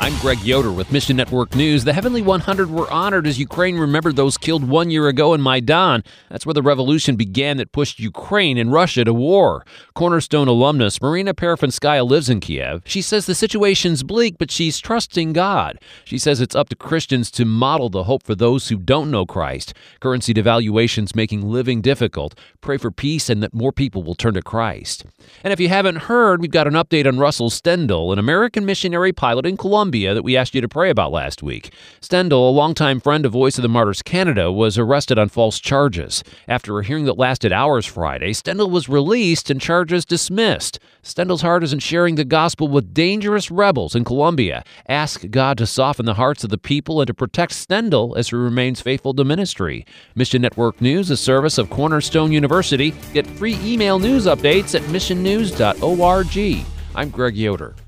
I'm Greg Yoder with Mission Network News. The Heavenly 100 were honored as Ukraine remembered those killed 1 year ago in Maidan. That's where the revolution began that pushed Ukraine and Russia to war. Cornerstone alumnus Marina Parafinskaya lives in Kiev. She says the situation's bleak, but she's trusting God. She says it's up to Christians to model the hope for those who don't know Christ. Currency devaluation's making living difficult. Pray for peace and that more people will turn to Christ. And if you haven't heard, we've got an update on Russell Stendel, an American missionary pilot in Colombia that we asked you to pray about last week. Stendel, a longtime friend of Voice of the Martyrs Canada, was arrested on false charges. After a hearing that lasted hours Friday, Stendel was released and charges dismissed. Stendel's heart is in sharing the gospel with dangerous rebels in Colombia. Ask God to soften the hearts of the people and to protect Stendel as he remains faithful to ministry. Mission Network News, a service of Cornerstone University. Get free email news updates at missionnews.org. I'm Greg Yoder.